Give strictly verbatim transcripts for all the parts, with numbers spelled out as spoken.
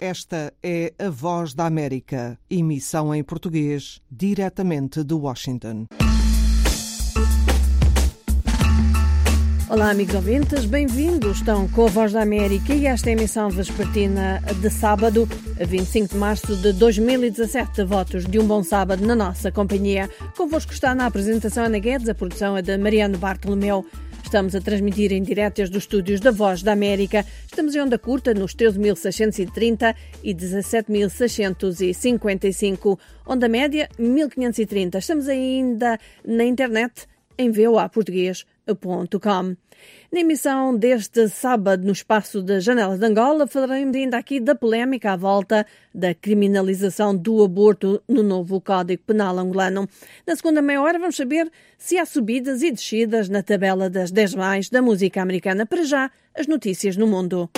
Esta é a Voz da América, emissão em português, diretamente de Washington. Olá, amigos ouvintes, bem-vindos. Estão com a Voz da América e esta é a emissão vespertina de sábado, vinte e cinco de março de dois mil e dezassete. Votos de um bom sábado na nossa companhia. Convosco está na apresentação Ana Guedes, a produção é de Mariano Bartolomeu. Estamos a transmitir em direto dos estúdios da Voz da América. Estamos em onda curta nos treze mil seiscentos e trinta e dezassete mil seiscentos e cinquenta e cinco. Onda média mil quinhentos e trinta. Estamos ainda na internet em v o a português ponto com. Na emissão deste sábado, no espaço da Janela de Angola, falaremos ainda aqui da polémica à volta da criminalização do aborto no novo Código Penal angolano. Na segunda meia hora vamos saber se há subidas e descidas na tabela das dez mais da música americana. Para já, as notícias no mundo.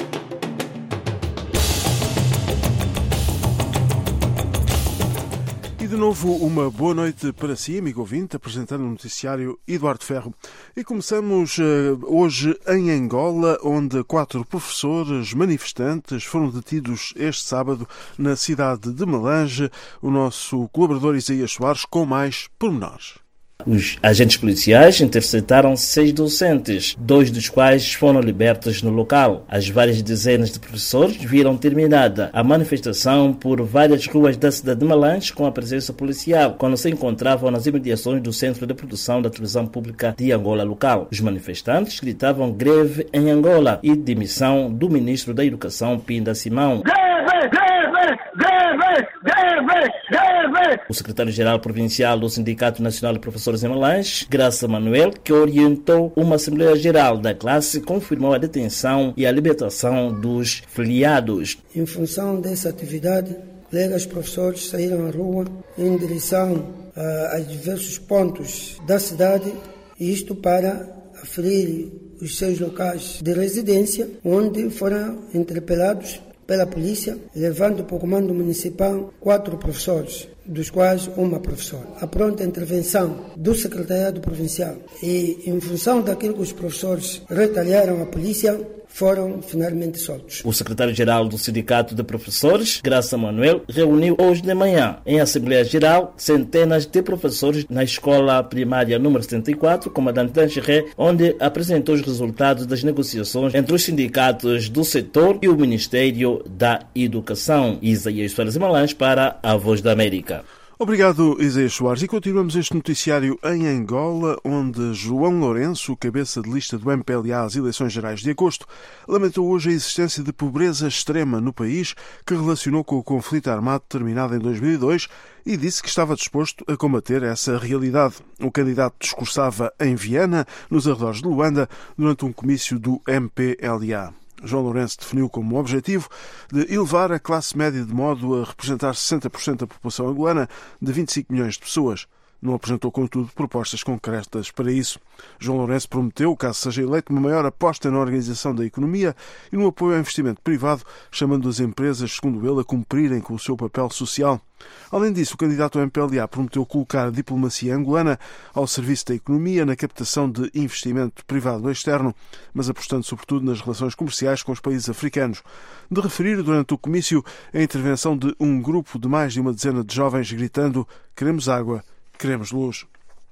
De novo, uma boa noite para si, amigo ouvinte, apresentando o noticiário Eduardo Ferro. E começamos uh, hoje em Angola, onde quatro professores manifestantes foram detidos este sábado na cidade de Melange. O nosso colaborador Isaías Soares com mais pormenores. Os agentes policiais interceptaram seis docentes, dois dos quais foram libertos no local. As várias dezenas de professores viram terminada a manifestação por várias ruas da cidade de Melange com a presença policial, quando se encontravam nas imediações do Centro de Produção da Televisão Pública de Angola local. Os manifestantes gritavam greve em Angola e demissão do ministro da Educação, Pinda Simão. Greve, greve, greve, greve, greve! O secretário-geral provincial do Sindicato Nacional de Professores em Melange, Graça Manuel, que orientou uma Assembleia Geral da classe, confirmou a detenção e a libertação dos filiados. Em função dessa atividade, colegas professores saíram à rua em direção uh, a diversos pontos da cidade, isto para aferir os seus locais de residência, onde foram interpelados pela polícia, levando para o comando municipal quatro professores, dos quais uma professora. A pronta intervenção do secretariado provincial e, em função daquilo que os professores retalharam à polícia, foram finalmente soltos. O secretário-geral do Sindicato de Professores, Graça Manuel, reuniu hoje de manhã, em Assembleia Geral, centenas de professores na Escola Primária número setenta e quatro, Comandante Tangeré, onde apresentou os resultados das negociações entre os sindicatos do setor e o Ministério da Educação. Isaías Soares Malange para a Voz da América. Obrigado, Isaías Soares. E continuamos este noticiário em Angola, onde João Lourenço, cabeça de lista do M P L A às eleições gerais de agosto, lamentou hoje a existência de pobreza extrema no país, que relacionou com o conflito armado terminado em dois mil e dois e disse que estava disposto a combater essa realidade. O candidato discursava em Viena, nos arredores de Luanda, durante um comício do M P L A. João Lourenço definiu como objetivo de elevar a classe média de modo a representar sessenta por cento da população angolana de vinte e cinco milhões de pessoas. Não apresentou, contudo, propostas concretas para isso. João Lourenço prometeu, caso seja eleito, uma maior aposta na organização da economia e no apoio ao investimento privado, chamando as empresas, segundo ele, a cumprirem com o seu papel social. Além disso, o candidato ao M P L A prometeu colocar a diplomacia angolana ao serviço da economia na captação de investimento privado ou externo, mas apostando sobretudo nas relações comerciais com os países africanos. De referir durante o comício a intervenção de um grupo de mais de uma dezena de jovens gritando "Queremos água, queremos luz".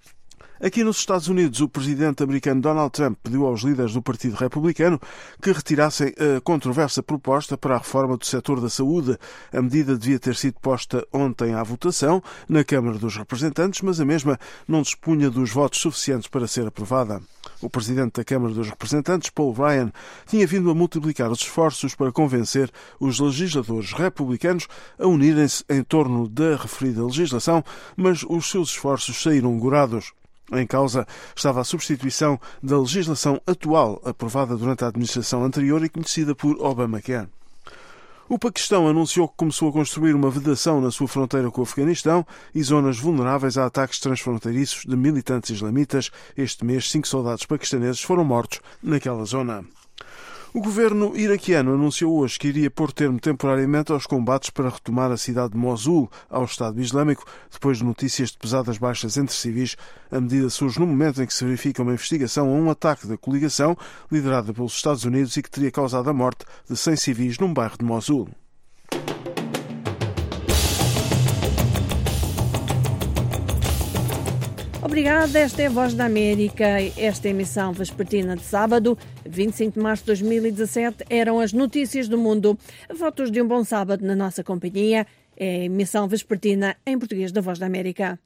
Aqui nos Estados Unidos, o presidente americano Donald Trump pediu aos líderes do Partido Republicano que retirassem a controversa proposta para a reforma do setor da saúde. A medida devia ter sido posta ontem à votação na Câmara dos Representantes, mas a mesma não dispunha dos votos suficientes para ser aprovada. O presidente da Câmara dos Representantes, Paul Ryan, tinha vindo a multiplicar os esforços para convencer os legisladores republicanos a unirem-se em torno da referida legislação, mas os seus esforços saíram gorados. Em causa estava a substituição da legislação atual, aprovada durante a administração anterior e conhecida por Obamacare. O Paquistão anunciou que começou a construir uma vedação na sua fronteira com o Afeganistão e zonas vulneráveis a ataques transfronteiriços de militantes islamitas. Este mês, cinco soldados paquistaneses foram mortos naquela zona. O governo iraquiano anunciou hoje que iria pôr termo temporariamente aos combates para retomar a cidade de Mosul ao Estado Islâmico, depois de notícias de pesadas baixas entre civis. A medida surge no momento em que se verifica uma investigação a um ataque da coligação liderada pelos Estados Unidos e que teria causado a morte de cem civis num bairro de Mosul. obrigada. Esta é a Voz da América. Esta emissão vespertina de sábado, vinte e cinco de março de dois mil e dezassete, eram as notícias do mundo. Votos de um bom sábado na nossa companhia. É a emissão vespertina em português da Voz da América.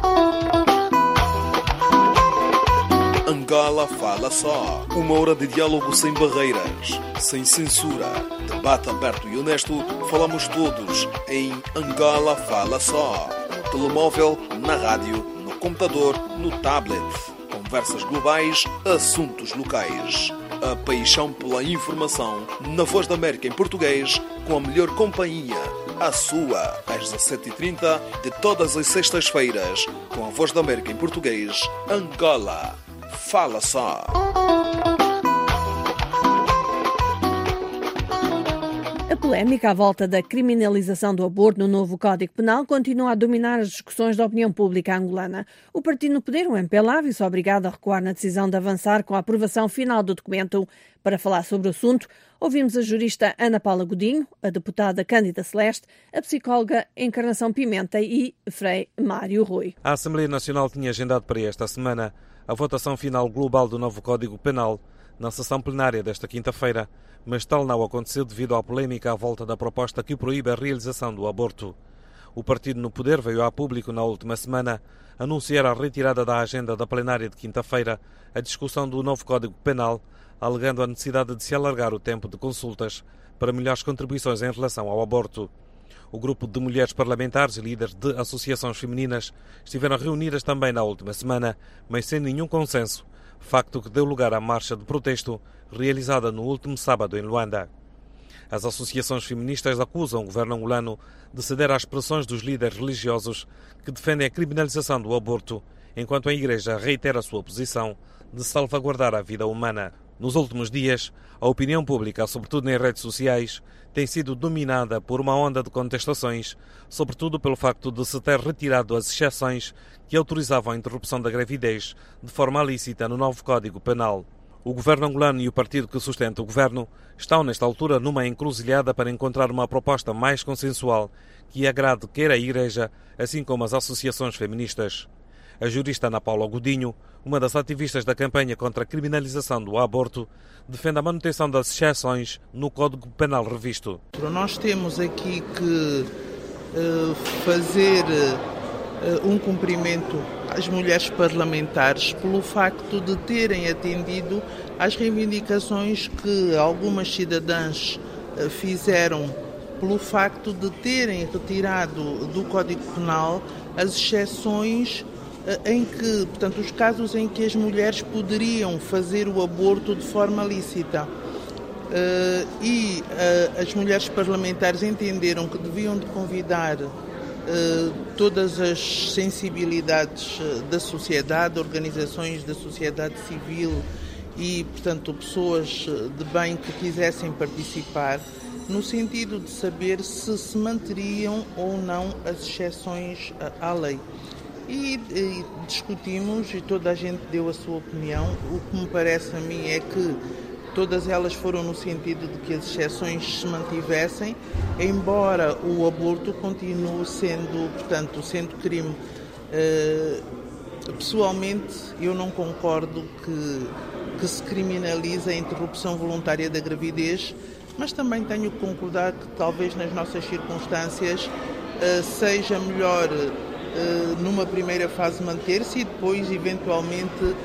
Angola Fala Só. Uma hora de diálogo sem barreiras, sem censura. Debate aberto e honesto. Falamos todos em Angola Fala Só. No telemóvel, na rádio, no computador, no tablet. Conversas globais, assuntos locais. A paixão pela informação na Voz da América em português, com a melhor companhia. A sua, às dezassete e trinta de todas as sextas-feiras, com a Voz da América em português, Angola Fala Só. A polémica à volta da criminalização do aborto no novo Código Penal continua a dominar as discussões da opinião pública angolana. O partido no poder, o M P L A, viu-se obrigado a recuar na decisão de avançar com a aprovação final do documento. Para falar sobre o assunto, ouvimos a jurista Ana Paula Godinho, a deputada Cândida Celeste, a psicóloga Encarnação Pimenta e Frei Mário Rui. A Assembleia Nacional tinha agendado para esta semana a votação final global do novo Código Penal na sessão plenária desta quinta-feira, mas tal não aconteceu devido à polémica à volta da proposta que proíbe a realização do aborto. O partido no poder veio a público na última semana anunciar a retirada da agenda da plenária de quinta-feira a discussão do novo Código Penal, alegando a necessidade de se alargar o tempo de consultas para melhores contribuições em relação ao aborto. O grupo de mulheres parlamentares e líderes de associações femininas estiveram reunidas também na última semana, mas sem nenhum consenso, facto que deu lugar à marcha de protesto realizada no último sábado em Luanda. As associações feministas acusam o governo angolano de ceder às pressões dos líderes religiosos que defendem a criminalização do aborto, enquanto a Igreja reitera a sua posição de salvaguardar a vida humana. Nos últimos dias, a opinião pública, sobretudo nas redes sociais, tem sido dominada por uma onda de contestações, sobretudo pelo facto de se ter retirado as exceções que autorizavam a interrupção da gravidez de forma lícita no novo Código Penal. O governo angolano e o partido que sustenta o governo estão, nesta altura, numa encruzilhada para encontrar uma proposta mais consensual que agrade quer a Igreja, assim como as associações feministas. A jurista Ana Paula Godinho, uma das ativistas da campanha contra a criminalização do aborto, defende a manutenção das exceções no Código Penal revisto. Nós temos aqui que uh, fazer uh, um cumprimento às mulheres parlamentares pelo facto de terem atendido às reivindicações que algumas cidadãs uh, fizeram pelo facto de terem retirado do Código Penal as exceções em que, portanto, os casos em que as mulheres poderiam fazer o aborto de forma lícita. Uh, e uh, as mulheres parlamentares entenderam que deviam de convidar uh, todas as sensibilidades da sociedade, organizações da sociedade civil e, portanto, pessoas de bem que quisessem participar, no sentido de saber se se manteriam ou não as exceções à lei. E, e discutimos e toda a gente deu a sua opinião. O que me parece a mim é que todas elas foram no sentido de que as exceções se mantivessem, embora o aborto continue sendo, portanto, sendo crime. Uh, pessoalmente, eu não concordo que, que se criminalize a interrupção voluntária da gravidez, mas também tenho que concordar que talvez nas nossas circunstâncias uh, seja melhor Uh, numa primeira fase manter-se e depois, eventualmente, uh,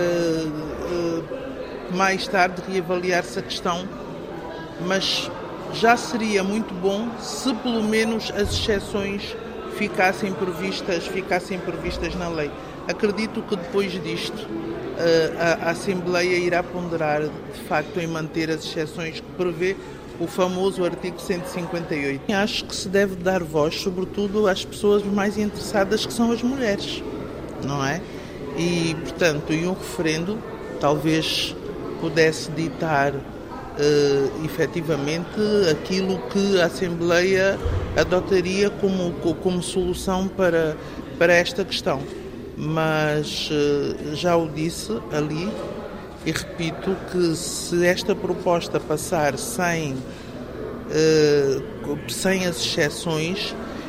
uh, mais tarde reavaliar-se a questão. Mas já seria muito bom se pelo menos as exceções ficassem previstas, ficassem previstas na lei. Acredito que depois disto uh, a, a Assembleia irá ponderar de facto em manter as exceções que prevê o famoso artigo cento e cinquenta e oito. Acho que se deve dar voz, sobretudo, às pessoas mais interessadas, que são as mulheres, não é? E, portanto, e um referendo talvez pudesse ditar uh, efetivamente aquilo que a Assembleia adotaria como, como solução para, para esta questão. Mas uh, já o disse ali, e repito que se esta proposta passar sem, uh, sem as exceções,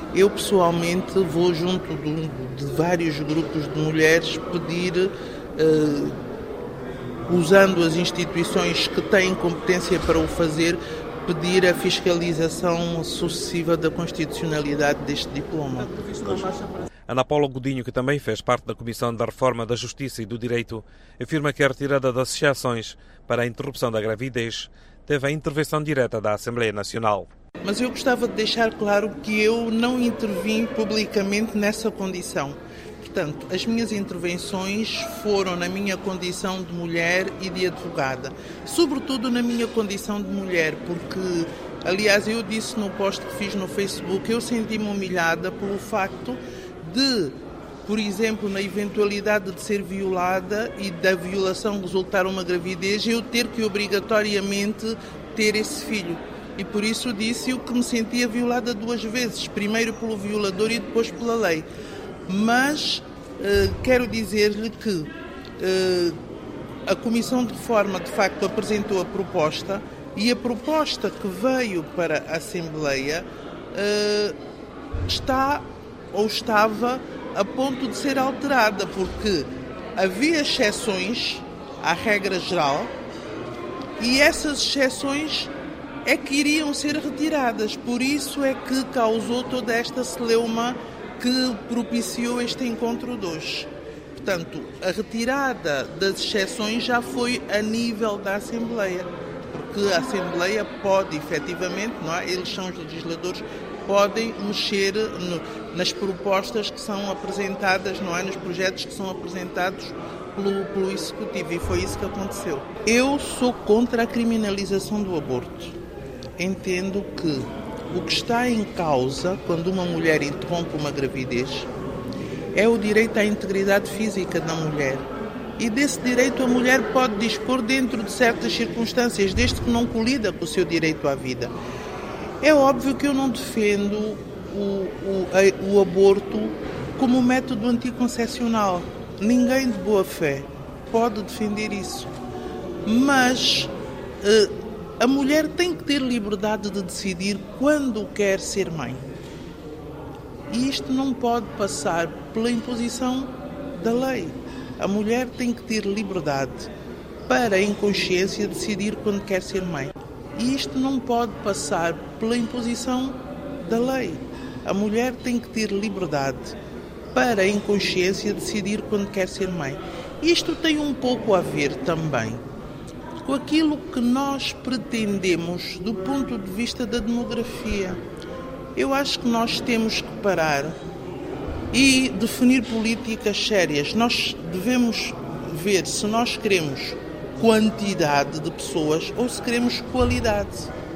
eu pessoalmente vou junto de, de vários grupos de mulheres pedir, uh, usando as instituições que têm competência para o fazer, pedir a fiscalização sucessiva da constitucionalidade deste diploma. Ana Paula Godinho, que também fez parte da Comissão da Reforma da Justiça e do Direito, afirma que a retirada das exceções para a interrupção da gravidez teve a intervenção direta da Assembleia Nacional. Mas eu gostava de deixar claro que eu não intervim publicamente nessa condição. Portanto, as minhas intervenções foram na minha condição de mulher e de advogada. Sobretudo na minha condição de mulher, porque, aliás, eu disse no post que fiz no Facebook, eu senti-me humilhada pelo facto de, por exemplo, na eventualidade de ser violada e da violação resultar uma gravidez, eu ter que obrigatoriamente ter esse filho. E por isso disse-o que me sentia violada duas vezes, primeiro pelo violador e depois pela lei. Mas uh, quero dizer-lhe que uh, a Comissão de Reforma, de facto, apresentou a proposta e a proposta que veio para a Assembleia uh, está ou estava a ponto de ser alterada, porque havia exceções à regra geral e essas exceções é que iriam ser retiradas. Por isso é que causou toda esta celeuma que propiciou este encontro de hoje. Portanto, a retirada das exceções já foi a nível da Assembleia, porque a Assembleia pode, efetivamente, não é? Eles são os legisladores, podem mexer no, nas propostas que são apresentadas, não é? Nos projetos que são apresentados pelo, pelo Executivo, e foi isso que aconteceu. Eu sou contra a criminalização do aborto. Entendo que o que está em causa quando uma mulher interrompe uma gravidez é o direito à integridade física da mulher. E desse direito a mulher pode dispor dentro de certas circunstâncias, desde que não colida com o seu direito à vida. É óbvio que eu não defendo o, o, a, o aborto como método anticoncepcional. Ninguém de boa fé pode defender isso. Mas uh, a mulher tem que ter liberdade de decidir quando quer ser mãe. E isto não pode passar pela imposição da lei. A mulher tem que ter liberdade para, em consciência, decidir quando quer ser mãe. E isto não pode passar pela imposição da lei. A mulher tem que ter liberdade para, em consciência, decidir quando quer ser mãe. Isto tem um pouco a ver também com aquilo que nós pretendemos do ponto de vista da demografia. Eu acho que nós temos que parar e definir políticas sérias. Nós devemos ver se nós queremos quantidade de pessoas ou se queremos qualidade.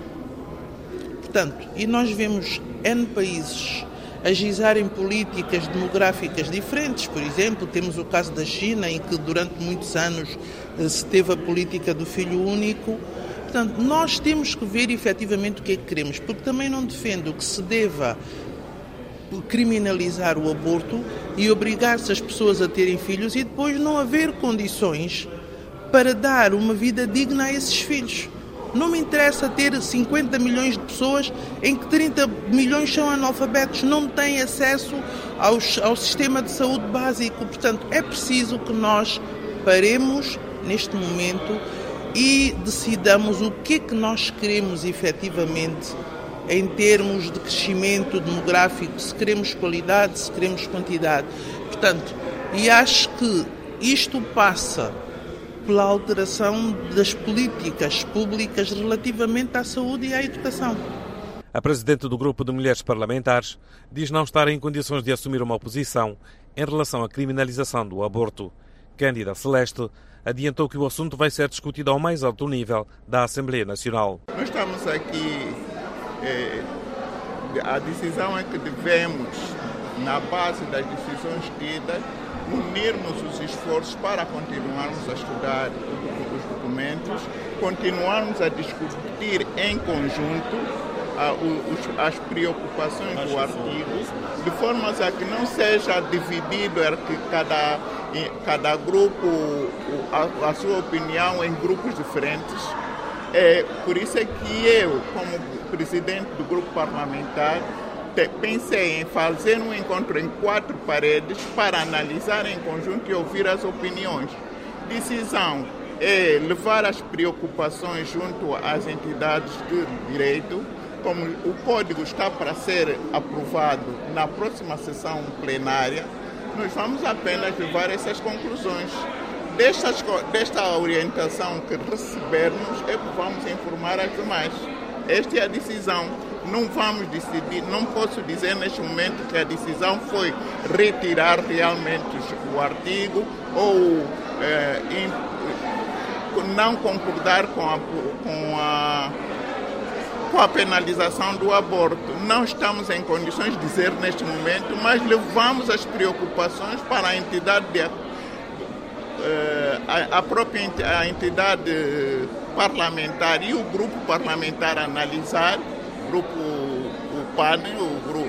Portanto, e nós vemos N países ajuizarem políticas demográficas diferentes. Por exemplo, temos o caso da China, em que durante muitos anos se teve a política do filho único. Portanto, nós temos que ver efetivamente o que é que queremos, porque também não defendo que se deva criminalizar o aborto e obrigar-se as pessoas a terem filhos e depois não haver condições para dar uma vida digna a esses filhos. Não me interessa ter cinquenta milhões de pessoas em que trinta milhões são analfabetos, não têm acesso aos, ao sistema de saúde básico. Portanto, é preciso que nós paremos neste momento e decidamos o que é que nós queremos efetivamente em termos de crescimento demográfico, se queremos qualidade, se queremos quantidade. Portanto, e acho que isto passa pela alteração das políticas públicas relativamente à saúde e à educação. A presidente do Grupo de Mulheres Parlamentares diz não estar em condições de assumir uma posição em relação à criminalização do aborto. Cândida Celeste adiantou que o assunto vai ser discutido ao mais alto nível da Assembleia Nacional. Nós estamos aqui, eh, a decisão é que devemos, na base das decisões tidas, unirmos os esforços para continuarmos a estudar os documentos, continuarmos a discutir em conjunto ah, os, as preocupações do artigo, de forma a que não seja dividido que cada, cada grupo, a, a sua opinião em grupos diferentes. É, por isso é que eu, como presidente do grupo parlamentar, pensei em fazer um encontro em quatro paredes para analisar em conjunto e ouvir as opiniões. Decisão é levar as preocupações junto às entidades de direito. Como o código está para ser aprovado na próxima sessão plenária, nós vamos apenas levar essas conclusões. Destas, desta orientação que recebermos, é que vamos informar as demais. Esta é a decisão. Não vamos decidir, não posso dizer neste momento que a decisão foi retirar realmente o artigo ou é, in, não concordar com a, com a com a penalização do aborto. Não estamos em condições de dizer neste momento, mas levamos as preocupações para a entidade, de, a, a própria a entidade parlamentar e o grupo parlamentar analisar, o grupo, o P A N, o,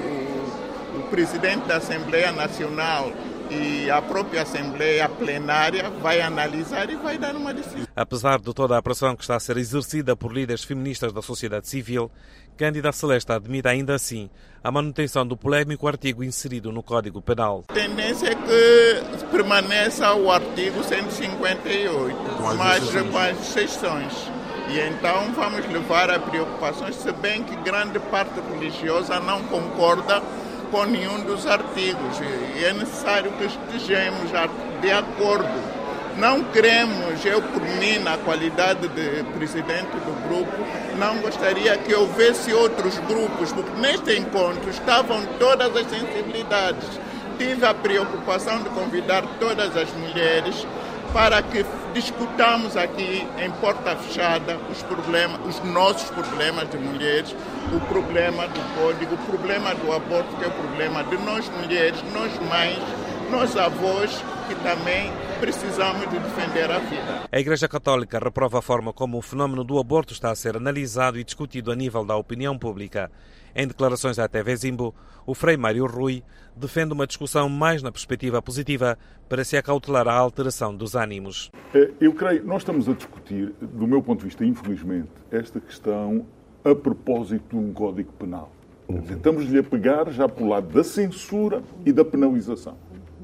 o, o presidente da Assembleia Nacional e a própria Assembleia Plenária vai analisar e vai dar uma decisão. Apesar de toda a pressão que está a ser exercida por líderes feministas da sociedade civil, Cândida Celeste admite ainda assim a manutenção do polémico artigo inserido no Código Penal. A tendência é que permaneça o artigo cento e cinquenta e oito, mas com as exceções. E então vamos levar a preocupações, se bem que grande parte religiosa não concorda com nenhum dos artigos. E é necessário que estejamos de acordo. Não queremos, eu por mim, na qualidade de presidente do grupo, não gostaria que houvesse outros grupos, porque neste encontro estavam todas as sensibilidades. Tive a preocupação de convidar todas as mulheres para que discutamos aqui em porta fechada os problemas, os nossos problemas de mulheres, o problema do código, o problema do aborto, que é o problema de nós mulheres, nós mães, nós avós, que também precisamos de defender a vida. A Igreja Católica reprova a forma como o fenómeno do aborto está a ser analisado e discutido a nível da opinião pública. Em declarações à T V Zimbo, o Frei Mário Rui defende uma discussão mais na perspectiva positiva para se acautelar a alteração dos ânimos. Eu creio, nós estamos a discutir, do meu ponto de vista, infelizmente, esta questão a propósito de um Código Penal. Uhum. Estamos-lhe a pegar já para o lado da censura e da penalização.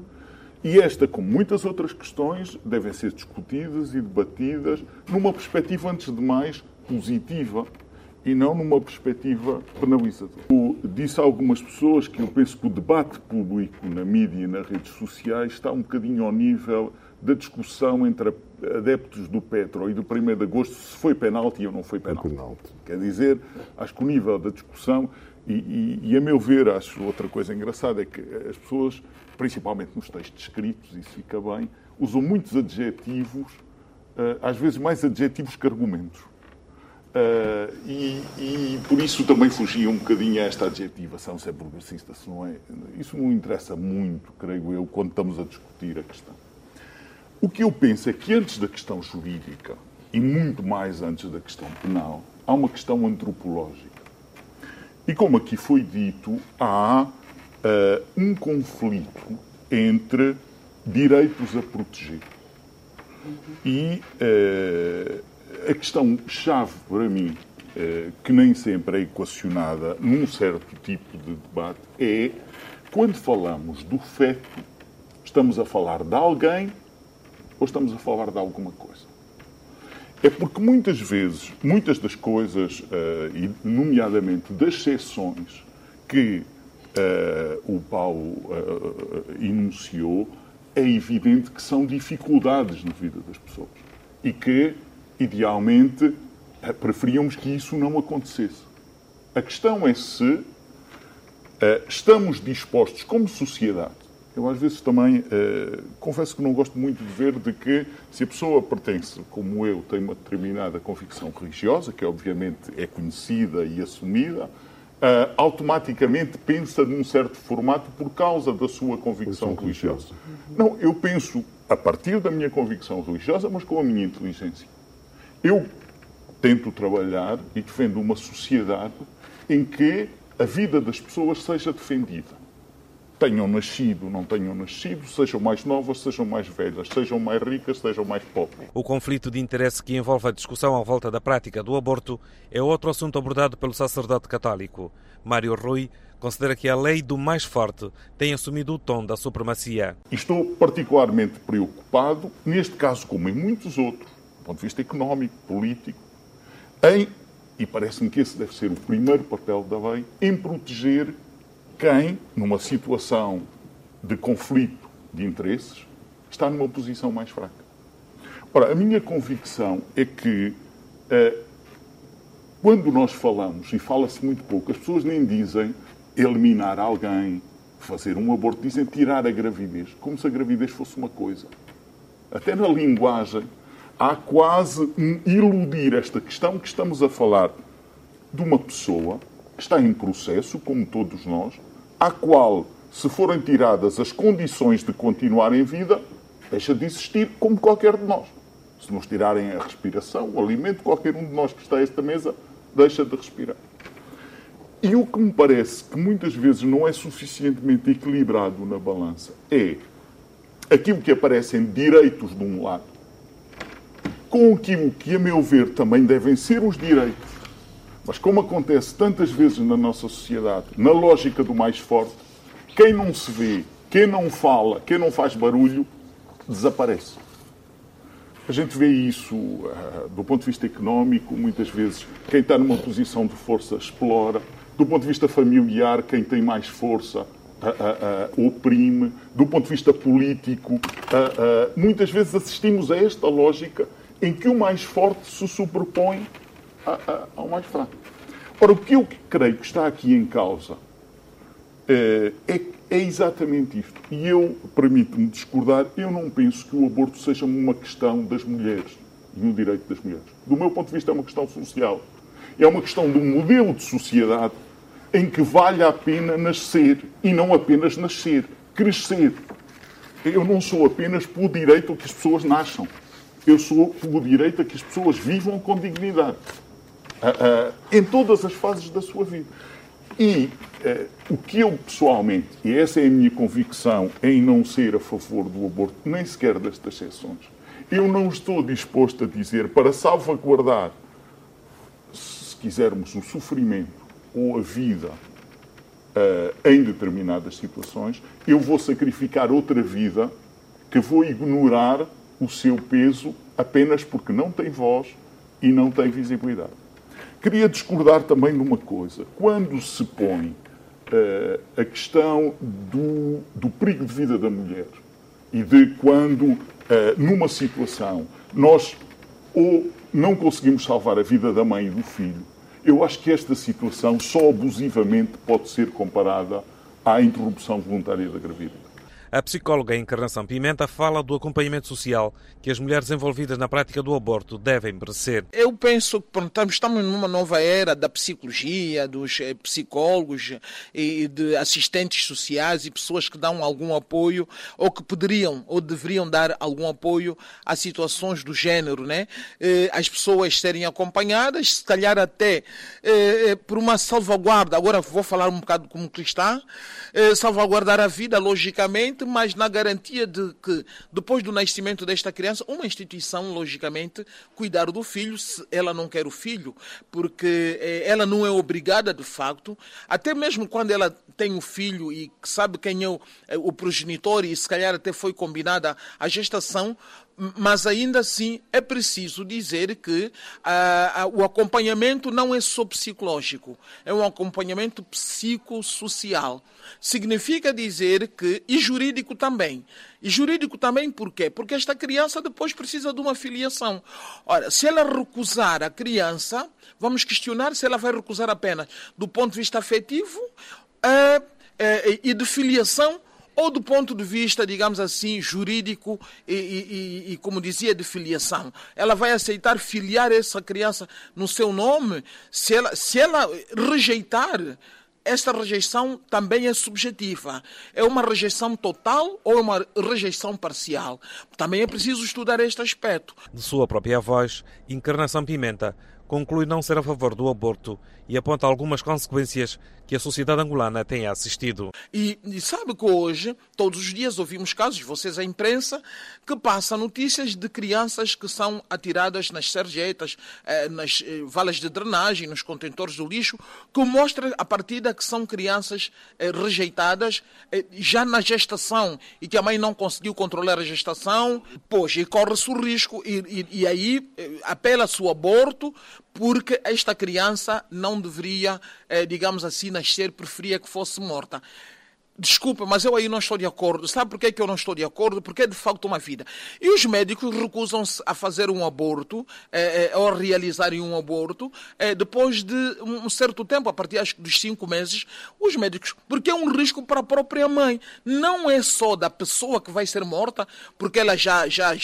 E esta, como muitas outras questões, devem ser discutidas e debatidas numa perspectiva, antes de mais, positiva e não numa perspectiva penalizadora. Eu disse a algumas pessoas que eu penso que o debate público na mídia e nas redes sociais está um bocadinho ao nível da discussão entre adeptos do Petro e do primeiro de agosto se foi penalti ou não foi penalti. penalti. Quer dizer, acho que o nível da discussão, e, e, e a meu ver, acho outra coisa engraçada, é que as pessoas, principalmente nos textos escritos, isso fica bem, usam muitos adjetivos, às vezes mais adjetivos que argumentos. Uh, e, e por isso também fugia um bocadinho a esta adjetivação, se é progressista, se não é. Isso não interessa muito, creio eu, quando estamos a discutir a questão. O que eu penso é que antes da questão jurídica, e muito mais antes da questão penal, há uma questão antropológica. E como aqui foi dito, há uh, um conflito entre direitos a proteger. E uh, a questão-chave para mim, que nem sempre é equacionada num certo tipo de debate, é quando falamos do feto, estamos a falar de alguém ou estamos a falar de alguma coisa? É porque muitas vezes, muitas das coisas, e nomeadamente das exceções que o Paulo enunciou, é evidente que são dificuldades na vida das pessoas e que idealmente, preferíamos que isso não acontecesse. A questão é se uh, estamos dispostos, como sociedade. Eu, às vezes, também uh, confesso que não gosto muito de ver de que, se a pessoa pertence, como eu, tem uma determinada convicção religiosa, que obviamente é conhecida e assumida, uh, automaticamente pensa num certo formato por causa da sua convicção religiosa. Não, eu penso a partir da minha convicção religiosa, mas com a minha inteligência. Eu tento trabalhar e defendo uma sociedade em que a vida das pessoas seja defendida. Tenham nascido, não tenham nascido, sejam mais novas, sejam mais velhas, sejam mais ricas, sejam mais pobres. O conflito de interesse que envolve a discussão à volta da prática do aborto é outro assunto abordado pelo sacerdote católico. Mário Rui considera que a lei do mais forte tem assumido o tom da supremacia. Estou particularmente preocupado, neste caso como em muitos outros, do ponto de vista económico, político, em, e parece-me que esse deve ser o primeiro papel da lei, em proteger quem, numa situação de conflito de interesses, está numa posição mais fraca. Ora, a minha convicção é que eh, quando nós falamos, e fala-se muito pouco, as pessoas nem dizem eliminar alguém, fazer um aborto, dizem tirar a gravidez, como se a gravidez fosse uma coisa. Até na linguagem há quase um iludir esta questão que estamos a falar de uma pessoa que está em processo, como todos nós, à qual, se forem tiradas as condições de continuar em vida, deixa de existir como qualquer de nós. Se nos tirarem a respiração, o alimento, qualquer um de nós que está a esta mesa deixa de respirar. E o que me parece que muitas vezes não é suficientemente equilibrado na balança é aquilo que aparecem direitos de um lado com aquilo que, a meu ver, também devem ser os direitos. Mas como acontece tantas vezes na nossa sociedade, na lógica do mais forte, quem não se vê, quem não fala, quem não faz barulho, desaparece. A gente vê isso uh, do ponto de vista económico, muitas vezes quem está numa posição de força explora. Do ponto de vista familiar, quem tem mais força uh, uh, uh, oprime. Do ponto de vista político, uh, uh, muitas vezes assistimos a esta lógica em que o mais forte se sobrepõe a, a, ao mais fraco. Ora, o que eu creio que está aqui em causa uh, é, é exatamente isto. E eu, permito-me discordar, eu não penso que o aborto seja uma questão das mulheres e um direito das mulheres. Do meu ponto de vista, é uma questão social. É uma questão de um modelo de sociedade em que vale a pena nascer e não apenas nascer, crescer. Eu não sou apenas pelo direito a que as pessoas nasçam. Eu sou pelo direito a que as pessoas vivam com dignidade. Uh, uh, em todas as fases da sua vida. E uh, o que eu, pessoalmente, e essa é a minha convicção em não ser a favor do aborto, nem sequer destas exceções, eu não estou disposto a dizer, para salvaguardar, se quisermos, o sofrimento ou a vida uh, em determinadas situações, eu vou sacrificar outra vida que vou ignorar o seu peso apenas porque não tem voz e não tem visibilidade. Queria discordar também numa coisa. Quando se põe uh, a questão do, do perigo de vida da mulher e de quando, uh, numa situação, nós ou não conseguimos salvar a vida da mãe e do filho, eu acho que esta situação só abusivamente pode ser comparada à interrupção voluntária da gravidez. A psicóloga Encarnação Pimenta fala do acompanhamento social que as mulheres envolvidas na prática do aborto devem merecer. Eu penso que pronto, estamos numa nova era da psicologia, dos psicólogos e de assistentes sociais e pessoas que dão algum apoio ou que poderiam ou deveriam dar algum apoio a situações do género, né? As pessoas serem acompanhadas, se calhar até eh, por uma salvaguarda. Agora vou falar um bocado como cristã, eh, salvaguardar a vida, logicamente, mas na garantia de que, depois do nascimento desta criança, uma instituição, logicamente, cuidar do filho, se ela não quer o filho, porque eh, ela não é obrigada, de facto, até mesmo quando ela tem o filho e sabe quem é o, o progenitor e se calhar até foi combinada a gestação, mas ainda assim é preciso dizer que ah, o acompanhamento não é só psicológico, é um acompanhamento psicossocial. Significa dizer que, e jurídico também. E jurídico também por quê? Porque esta criança depois precisa de uma filiação. Ora, se ela recusar a criança, vamos questionar se ela vai recusar apenas do ponto de vista afetivo ah, ah, e de filiação, ou do ponto de vista, digamos assim, jurídico e, e, e, como dizia, de filiação. Ela vai aceitar filiar essa criança no seu nome? Se ela, se ela rejeitar, esta rejeição também é subjetiva. É uma rejeição total ou é uma rejeição parcial? Também é preciso estudar este aspecto. De sua própria voz, Encarnação Pimenta conclui não ser a favor do aborto e aponta algumas consequências que a sociedade angolana tem assistido. E, e sabe que hoje, todos os dias, ouvimos casos, vocês a imprensa, que passa notícias de crianças que são atiradas nas sarjetas, eh, nas eh, valas de drenagem, nos contentores do lixo, que mostra a partida que são crianças eh, rejeitadas eh, já na gestação e que a mãe não conseguiu controlar a gestação, pois, e corre-se o risco e, e, e aí eh, apela-se o aborto, porque esta criança não deveria, eh, digamos assim, nascer, preferia que fosse morta. Desculpa, mas eu aí não estou de acordo. Sabe por que eu não estou de acordo? Porque é de facto uma vida. E os médicos recusam-se a fazer um aborto, eh, eh, ou a realizarem um aborto, eh, depois de um certo tempo, a partir acho, dos cinco meses, os médicos, porque é um risco para a própria mãe. Não é só da pessoa que vai ser morta, porque ela já, já,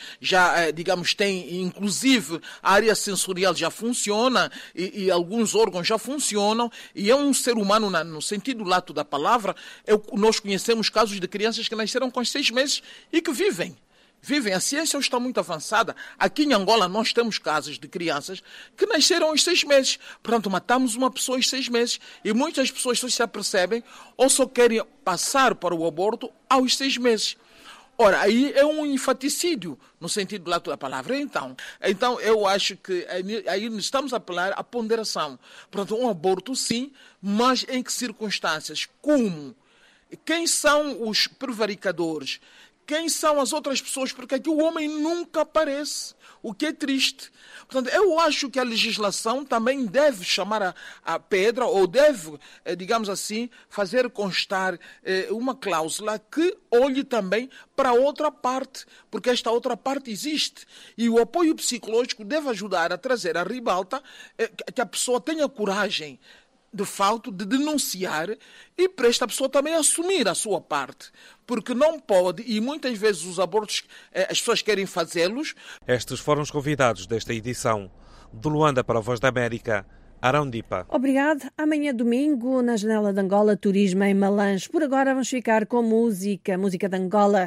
já eh, digamos, tem, inclusive, a área sensorial já funciona e, e alguns órgãos já funcionam, e é um ser humano, na, no sentido lato da palavra. Eu, nós conhecemos casos de crianças que nasceram com seis meses e que vivem. Vivem. A ciência está muito avançada. Aqui em Angola nós temos casos de crianças que nasceram aos seis meses. Portanto, matamos uma pessoa aos seis meses. E muitas pessoas só se apercebem ou só querem passar para o aborto aos seis meses. Ora, aí é um infanticídio, no sentido lato da palavra. Então, então eu acho que aí estamos a apelar à ponderação. Portanto, um aborto sim, mas em que circunstâncias? Como? Quem são os prevaricadores? Quem são as outras pessoas? Porque aqui o homem nunca aparece, o que é triste. Portanto, eu acho que a legislação também deve chamar a, a pedra, ou deve, eh, digamos assim, fazer constar eh, uma cláusula que olhe também para a outra parte, porque esta outra parte existe. E o apoio psicológico deve ajudar a trazer à ribalta eh, que a pessoa tenha coragem, de fato, de denunciar e para esta pessoa também assumir a sua parte. Porque não pode, e muitas vezes os abortos, as pessoas querem fazê-los. Estes foram os convidados desta edição. De Luanda para a Voz da América, Arão Dipa. Obrigado. Amanhã domingo, na Janela de Angola, turismo em Malange. Por agora vamos ficar com música, música de Angola.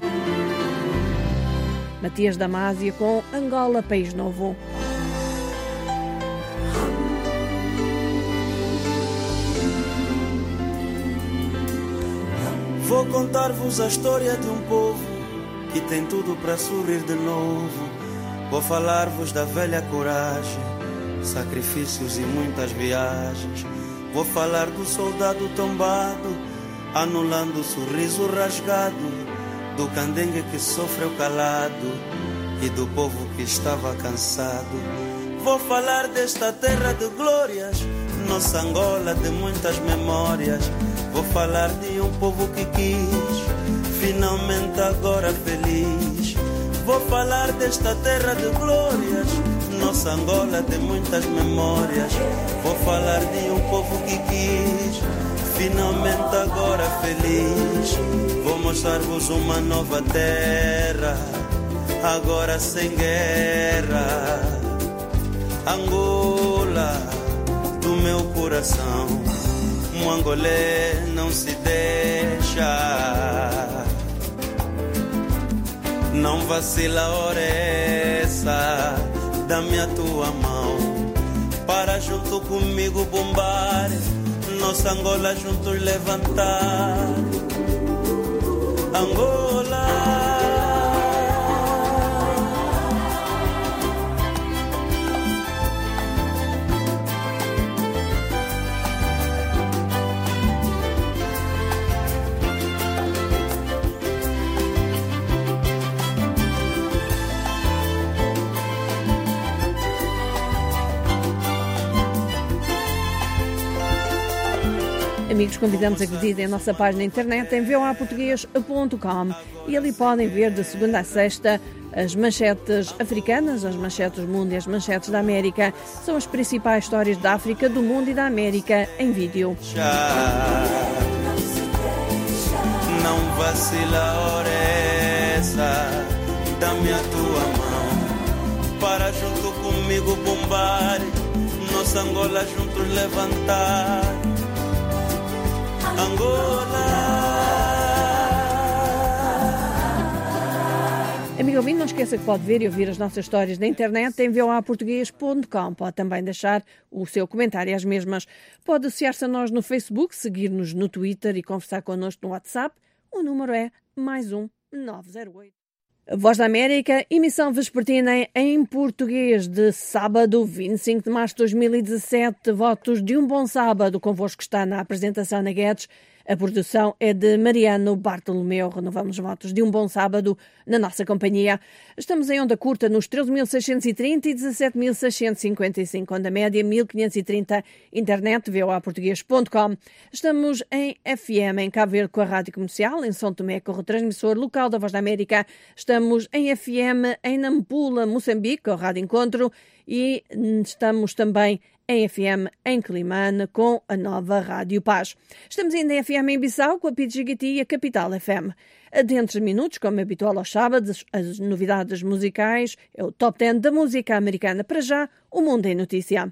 Matias Damásia com Angola, País Novo. Vou contar-vos a história de um povo que tem tudo para sorrir de novo. Vou falar-vos da velha coragem, sacrifícios e muitas viagens. Vou falar do soldado tombado, anulando o sorriso rasgado, do candengue que sofreu calado e do povo que estava cansado. Vou falar desta terra de glórias, nossa Angola de muitas memórias. Vou falar de um povo que quis, finalmente agora feliz. Vou falar desta terra de glórias, nossa Angola de muitas memórias. Vou falar de um povo que quis, finalmente agora feliz. Vou mostrar-vos uma nova terra, agora sem guerra. Angola do meu coração, um angolê não se deixa. Não vacila, hora essa, dá-me a tua mão, para junto comigo bombar, nossa Angola juntos levantar. Angola. Amigos, convidamos a que visitem a nossa página na internet em v o a português ponto com e ali podem ver de segunda a sexta as manchetes africanas, as manchetes do mundo e as manchetes da América. São as principais histórias da África, do mundo e da América em vídeo. Não vacila, hora essa, dá-me a tua mão, para junto comigo bombar, nossa Angola juntos levantar. Angola. Amigo ouvinte, não esqueça que pode ver e ouvir as nossas histórias na internet em v o a português ponto com. Pode também deixar o seu comentário às mesmas. Pode associar-se a nós no Facebook, seguir-nos no Twitter e conversar connosco no WhatsApp. O número é mais um nove zero oito. Voz da América, emissão vespertina em português de sábado, vinte e cinco de março de dois mil e dezassete. Votos de um bom sábado. Convosco está na apresentação na Guedes. A produção é de Mariano Bartolomeu. Renovamos votos de um bom sábado na nossa companhia. Estamos em onda curta nos treze mil seiscentos e trinta e dezassete mil seiscentos e cinquenta e cinco, onda média mil quinhentos e trinta, internet v o a português ponto com. Estamos em F M em Cabo Verde com a Rádio Comercial, em São Tomé com o retransmissor local da Voz da América. Estamos em F M em Nampula, Moçambique, com a Rádio Encontro, e estamos também em F M em Climane com a nova Rádio Paz. Estamos ainda em F M em Bissau com a Pidgigiti e a Capital F M. Dentro de minutos, como é habitual aos sábados, as novidades musicais, é o Top dez da música americana. Para já, o Mundo em Notícia.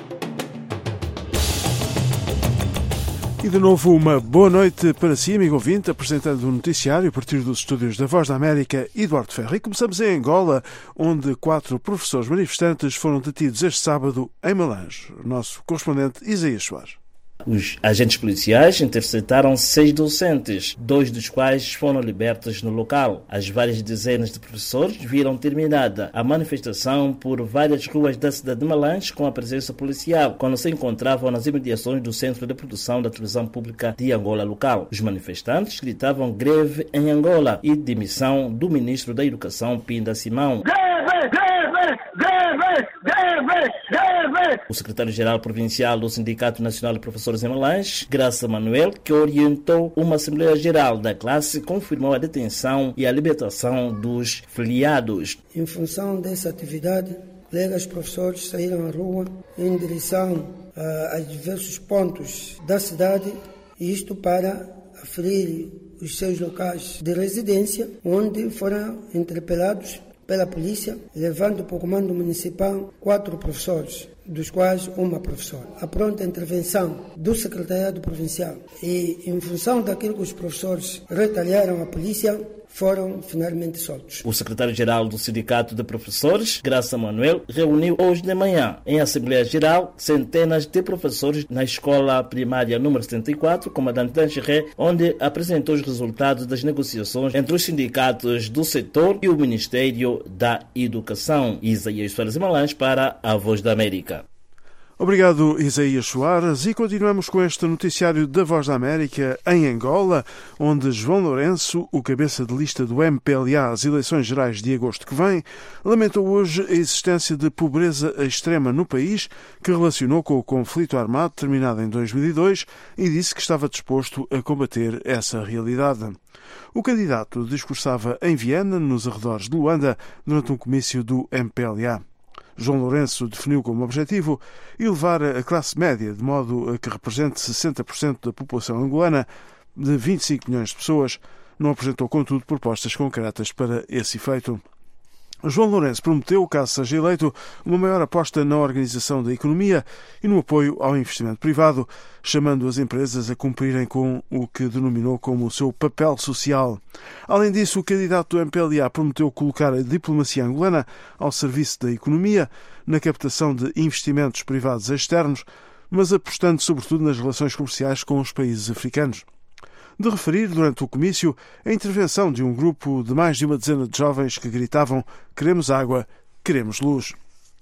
E de novo uma boa noite para si, amigo ouvinte, apresentando o noticiário a partir dos estúdios da Voz da América, Eduardo Ferro. E começamos em Angola, onde quatro professores manifestantes foram detidos este sábado em Malange. O nosso correspondente Isaías Soares. Os agentes policiais interceptaram seis docentes, dois dos quais foram libertos no local. As várias dezenas de professores viram terminada a manifestação por várias ruas da cidade de Malange com a presença policial, quando se encontravam nas imediações do Centro de Produção da Televisão Pública de Angola local. Os manifestantes gritavam greve em Angola e demissão do ministro da Educação, Pinda Simão. Greve, greve, greve, greve, greve! O secretário-geral provincial do Sindicato Nacional de Professores em Malange, Graça Manuel, que orientou uma Assembleia Geral da classe, confirmou a detenção e a libertação dos filiados. Em função dessa atividade, colegas professores saíram à rua em direção uh, a diversos pontos da cidade, isto para aferir os seus locais de residência, onde foram interpelados pela polícia, levando para o comando municipal quatro professores, dos quais uma professora. A pronta intervenção do secretariado provincial e, em função daquilo que os professores retalharam à polícia, foram finalmente soltos. O secretário-geral do Sindicato de Professores, Graça Manuel, reuniu hoje de manhã, em Assembleia Geral, centenas de professores na escola primária número setenta e quatro, Comandante Dancheré, onde apresentou os resultados das negociações entre os sindicatos do setor e o Ministério da Educação. Isaías Soares Malange para a Voz da América. Obrigado, Isaías Soares. E continuamos com este noticiário da Voz da América em Angola, onde João Lourenço, o cabeça de lista do M P L A às eleições gerais de agosto que vem, lamentou hoje a existência de pobreza extrema no país, que relacionou com o conflito armado terminado em dois mil e dois, e disse que estava disposto a combater essa realidade. O candidato discursava em Viena, nos arredores de Luanda, durante um comício do M P L A. João Lourenço definiu como objetivo elevar a classe média de modo a que represente sessenta por cento da população angolana, de vinte e cinco milhões de pessoas. Não apresentou, contudo, propostas concretas para esse efeito. João Lourenço prometeu, caso seja eleito, uma maior aposta na organização da economia e no apoio ao investimento privado, chamando as empresas a cumprirem com o que denominou como o seu papel social. Além disso, o candidato do M P L A prometeu colocar a diplomacia angolana ao serviço da economia, na captação de investimentos privados externos, mas apostando sobretudo nas relações comerciais com os países africanos. De referir, durante o comício, a intervenção de um grupo de mais de uma dezena de jovens que gritavam "Queremos água, queremos luz".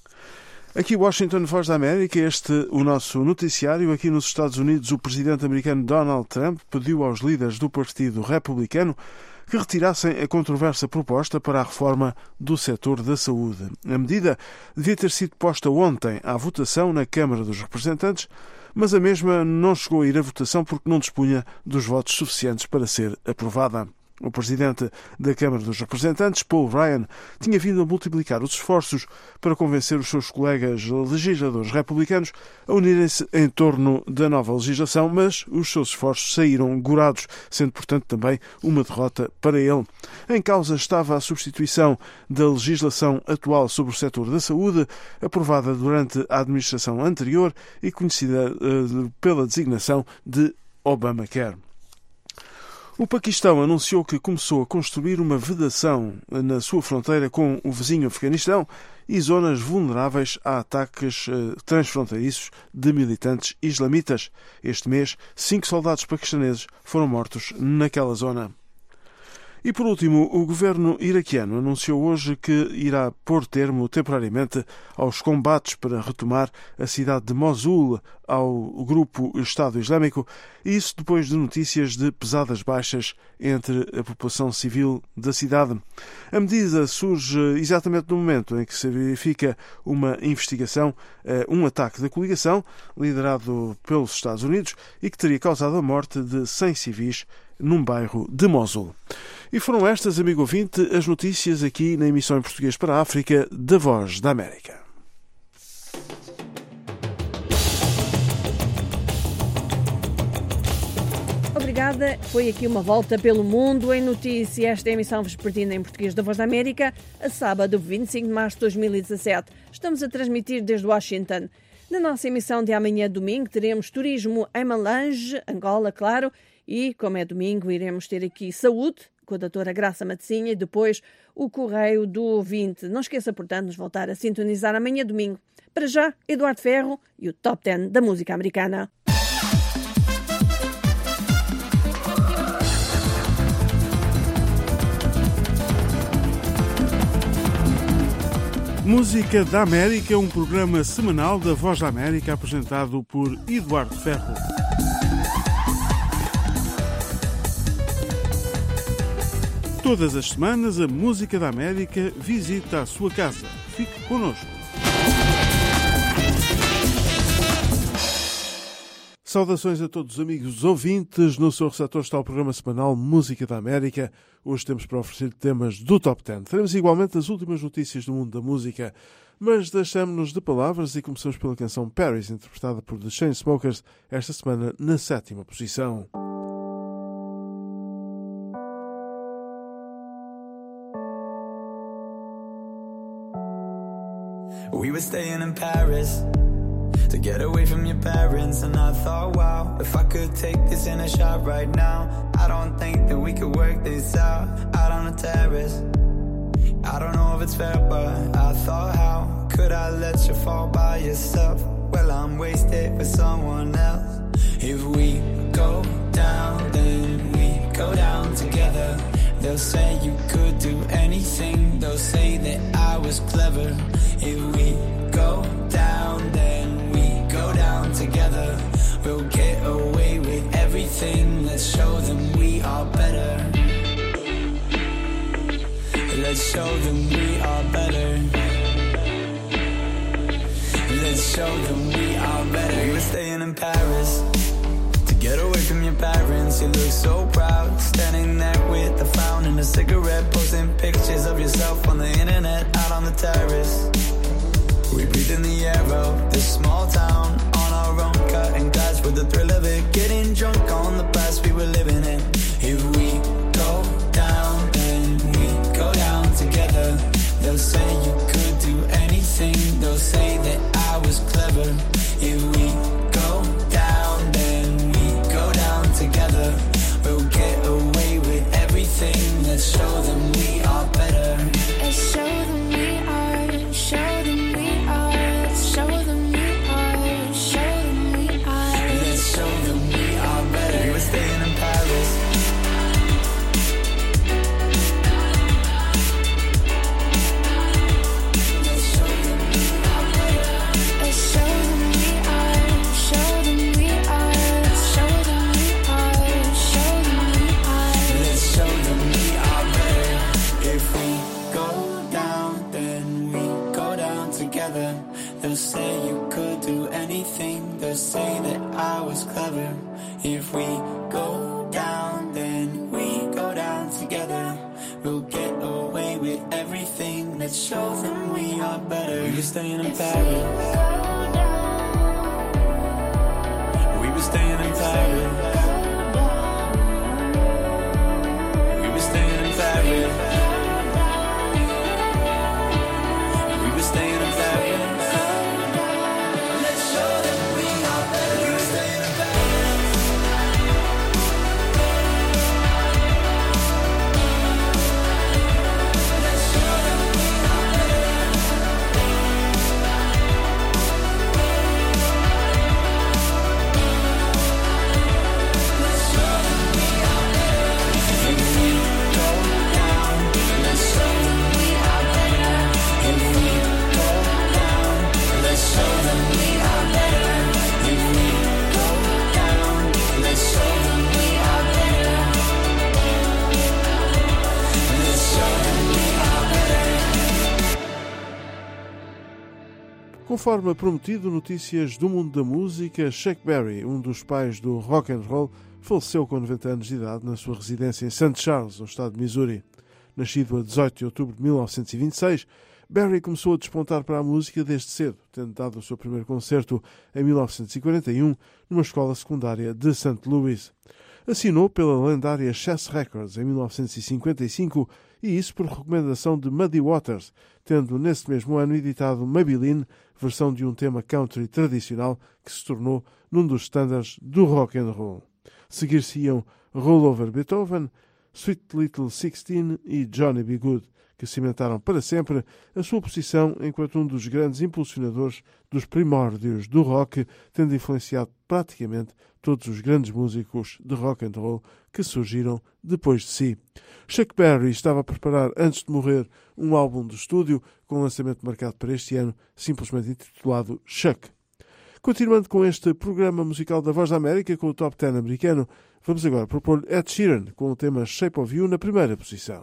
Aqui Washington, Voz da América, este o nosso noticiário. Aqui nos Estados Unidos, o presidente americano Donald Trump pediu aos líderes do Partido Republicano que retirassem a controversa proposta para a reforma do setor da saúde. A medida devia ter sido posta ontem à votação na Câmara dos Representantes, mas a mesma não chegou a ir à votação porque não dispunha dos votos suficientes para ser aprovada. O presidente da Câmara dos Representantes, Paul Ryan, tinha vindo a multiplicar os esforços para convencer os seus colegas legisladores republicanos a unirem-se em torno da nova legislação, mas os seus esforços saíram gorados, sendo, portanto, também uma derrota para ele. Em causa estava a substituição da legislação atual sobre o setor da saúde, aprovada durante a administração anterior e conhecida uh, pela designação de Obamacare. O Paquistão anunciou que começou a construir uma vedação na sua fronteira com o vizinho Afeganistão e zonas vulneráveis a ataques eh, transfronteiriços de militantes islamitas. Este mês, cinco soldados paquistaneses foram mortos naquela zona. E, por último, o governo iraquiano anunciou hoje que irá pôr termo temporariamente aos combates para retomar a cidade de Mosul ao grupo Estado Islâmico, e isso depois de notícias de pesadas baixas entre a população civil da cidade. A medida surge exatamente no momento em que se verifica uma investigação, um ataque da coligação, liderado pelos Estados Unidos, e que teria causado a morte de cem civis num bairro de Mosul. E foram estas, amigo ouvinte, as notícias aqui na emissão em português para a África da Voz da América. Obrigada. Foi aqui uma volta pelo mundo em notícia. Esta é a emissão vespertina em português da Voz da América, a sábado, vinte e cinco de março de dois mil e dezassete. Estamos a transmitir desde Washington. Na nossa emissão de amanhã, domingo, teremos turismo em Malange, Angola, claro, e, como é domingo, iremos ter aqui saúde, com a doutora Graça Matecinha, e depois o Correio do Ouvinte. Não esqueça, portanto, de nos voltar a sintonizar amanhã, domingo. Para já, Eduardo Ferro e o Top dez da música americana. Música da América, um programa semanal da Voz da América apresentado por Eduardo Ferro. Todas as semanas, a Música da América visita a sua casa. Fique connosco. Saudações a todos os amigos ouvintes. No seu receptor está o programa semanal Música da América. Hoje temos para oferecer temas do Top dez. Teremos igualmente as últimas notícias do mundo da música, mas deixamos-nos de palavras e começamos pela canção Paris, interpretada por The Chainsmokers, esta semana na sétima posição. We were staying in Paris to get away from your parents, and I thought, wow, if I could take this in a shot right now, I don't think that we could work this out, out on the terrace. I don't know if it's fair, but I thought, how could I let you fall by yourself? Well, I'm wasted with someone else. If we go down, then we go down together. They'll say you could do anything, they'll say that I was clever. If we go down, then we go down together. We'll get away with everything, let's show them we are better. Let's show them we are better. Let's show them we are better. We were staying in Paris to get away from your parents. You look so proud, standing there with a frown and a cigarette, posting pictures of yourself on the internet, out on the terrace. We breathe in the air of this small town, on our own, cutting glass with the thrill of it, getting drunk on the past we were living in. If we go down, then we go down together. They'll say you could do anything, they'll say that I was clever. If we go down, then we go down together. We'll get away with everything, let's show them we are better. Let's show them we are, show them we are, show them we are, show them we are. Let's show them we are better. We were staying in Paris. They'll say you could do anything, they'll say that I was clever. If we go down, then we go down together. We'll get away with everything, let's show them we are better. We were staying in Paris. We were staying in Paris. We were staying in Paris. We were staying in Paris. Conforme prometido, notícias do mundo da música. Chuck Berry, um dos pais do rock and roll, faleceu com noventa anos de idade na sua residência em Saint Charles, no estado de Missouri. Nascido a dezoito de outubro de mil novecentos e vinte e seis, Berry começou a despontar para a música desde cedo, tendo dado o seu primeiro concerto em mil novecentos e quarenta e um numa escola secundária de Saint Louis. Assinou pela lendária Chess Records em mil novecentos e cinquenta e cinco, e isso por recomendação de Muddy Waters, tendo nesse mesmo ano editado Maybelline, versão de um tema country tradicional que se tornou num dos standards do rock and roll. Seguir-se-iam Roll Over Beethoven, Sweet Little Sixteen e Johnny B. Good, que cimentaram para sempre a sua posição enquanto um dos grandes impulsionadores dos primórdios do rock, tendo influenciado praticamente todos os grandes músicos de rock and roll que surgiram depois de si. Chuck Berry estava a preparar, antes de morrer, um álbum de estúdio com um lançamento marcado para este ano, simplesmente intitulado Chuck. Continuando com este programa musical da Voz da América, com o Top dez americano, vamos agora propor Ed Sheeran com o tema Shape of You na primeira posição.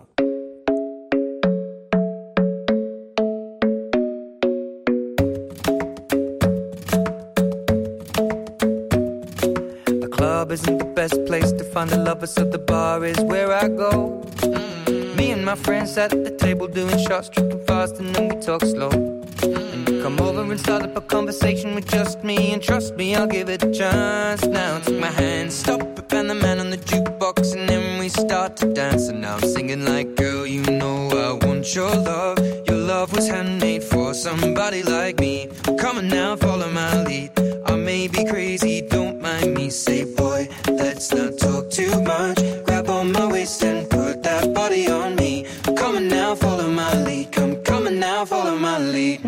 Isn't the best place to find a lover, so the bar is where I go. Mm-hmm. Me and my friends sat at the table doing shots, tripping fast, and then we talk slow. Mm-hmm. And you come over and start up a conversation with just me, and trust me, I'll give it a chance. Now take my hand, stop it, and the man on the jukebox, and then we start to dance. And now I'm singing like, girl, you know I want your love. Your love was handmade for somebody like me. Come on now, follow my lead. I may be crazy, don't mind me. Say, boy, let's not talk too much. Grab on my waist and put that body on me. Come on now, follow my lead. Come, come on now, follow my lead.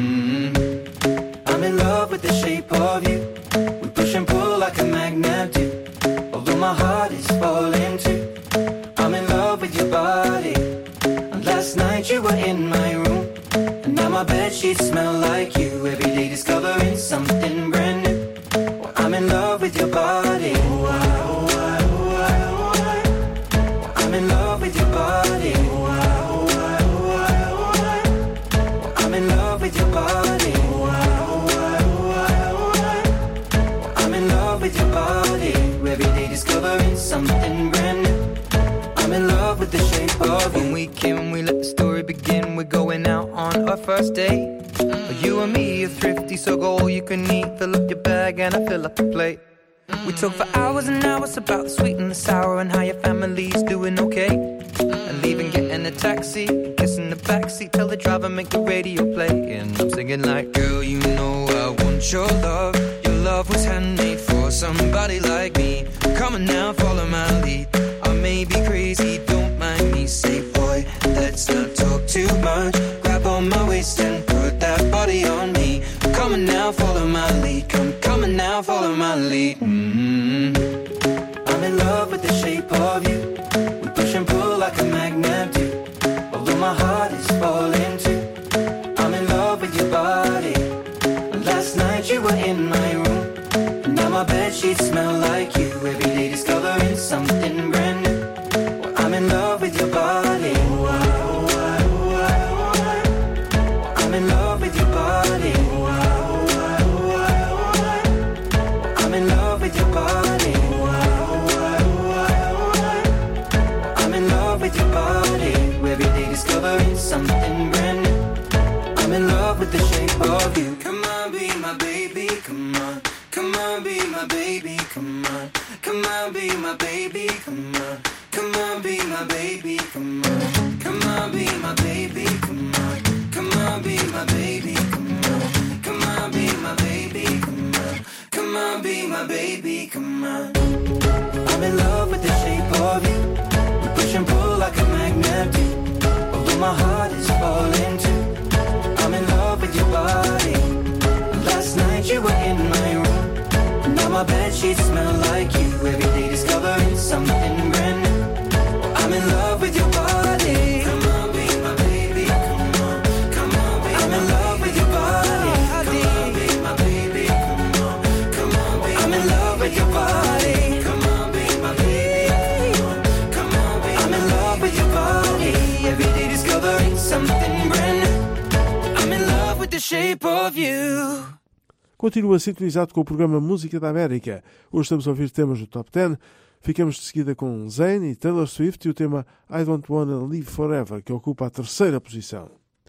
Mm-hmm. I'm in love with the shape of you. We push and pull like a magnet do. Although my heart is falling too. I'm in love with your body. And last night you were in my room. And now my bedsheets smell like you. Every day discovering something brand new. Well, I'm in love with your body. Oh, I, oh, I, oh, I, oh, I. Well, I'm in love with your body. Oh, I, oh, I, oh, I, oh, I. Well, I'm in love with your body. Oh, I, oh, I, oh, I, oh, I. Well, I'm in love with your body. Every day discovering something brand new. I'm in love with the shape of you. When we came, we let the story begin. We're going out on our first date. Mm-hmm. You and me are thrifty, so go all you can eat. Fill up your bag and I fill up the plate. Mm-hmm. We talk for hours and hours about the sweet and the sour and how your family's doing okay. Mm-hmm. And leaving, getting a taxi, kissing the backseat, tell the driver make the radio play. And I'm singing like, girl, you know I want your love. Your love was handmade for somebody like me. Come on now, follow my lead. I may be crazy, don't mind me. Say, boy, let's not talk too much. Grab on my waist and put that body on me. Come on now, follow my lead. Come, come on now, follow my lead. Mm-hmm. I'm in love with the shape of you. We push and pull like a magnet do. Although my heart is falling too. I'm in love with your body. Last night you were in my room. And now my bedsheets smell like you. Every day discovering something brand new. Well, I'm in love with your body. Oh, I, oh, I, oh, I, oh, I. I'm in love with your body. Oh, I, oh, I, oh, I, oh, I. I'm in love with your body. Oh, I, oh, I, oh, I, oh, I. I'm in love with your body. Every day discovering something brand new. I'm in love with the shape of you. Come on, be my baby, come on. Come on, be my baby, come on. Come on, be my baby, come on. Come on, be my baby, come on. Come on, be my baby, come on. Come on, be my baby, come on. Come on, be my baby, come on. Come on, be my baby, come on. I'm in love with the shape of you. We push and pull like a magnet do. Although my heart is falling too. I'm in love with your body. Last night you were in my room. Now my bedsheets smell like you. Every day discovering something brand new. I'm in love with your body. Come on, be my baby. Come on, come on, be I'm in love with your body. Come on, be my baby. Come on, come on, be I'm in love with your body. Come on, be my baby. Come on, come on, be I'm in love with your body. Every day discovering something brand new. I'm in love with the shape of you. Continua sintonizado com o programa Música da América. Hoje estamos a ouvir temas do Top dez. Ficamos de seguida com Zayn e Taylor Swift e o tema I Don't Wanna Live Forever, que ocupa a terceira posição.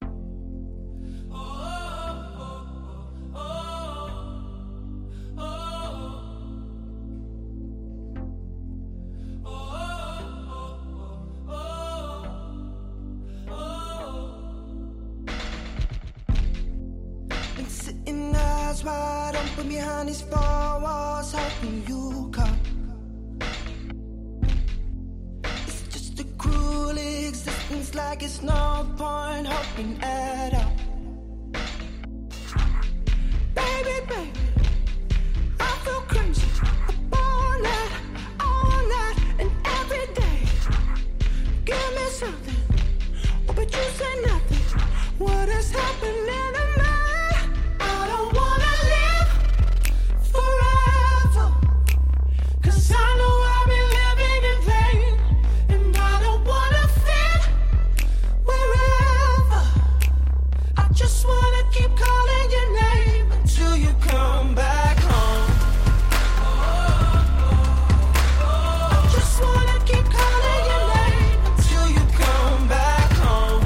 Wide open behind these four walls, hoping you come. It's just a cruel existence, like it's no point hoping at all. Baby, baby, I feel crazy all night, all night, and every day. Give me something, oh, but you say nothing. What is happening to me? I don't wanna live forever, 'cause I know I've been living in vain, and I don't wanna fit wherever. I just wanna keep calling your name until you come back home. I just wanna keep calling your name until you come back home.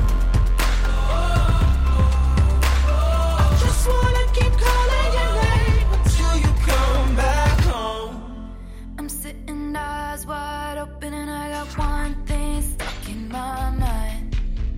I just wanna keep calling your name until you come back home. I'm sitting eyes wide open and I got one thing stuck in my mind.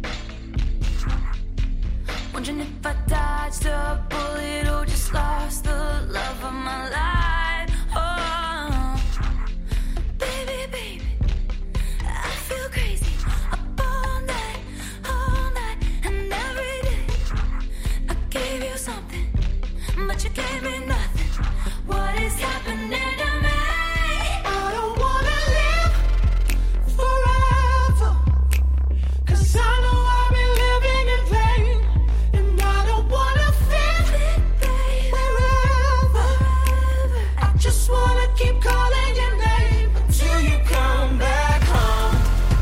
Wondering if I dodged a bullet or just lost the love of my life. Oh, baby, baby, I feel crazy up all night, all night, and every day. I gave you something, but you gave me nothing. What is happening to me? I don't wanna live forever, 'cause I know I've been living in vain, and I don't wanna fit wherever. I just wanna keep calling your name until you come back home.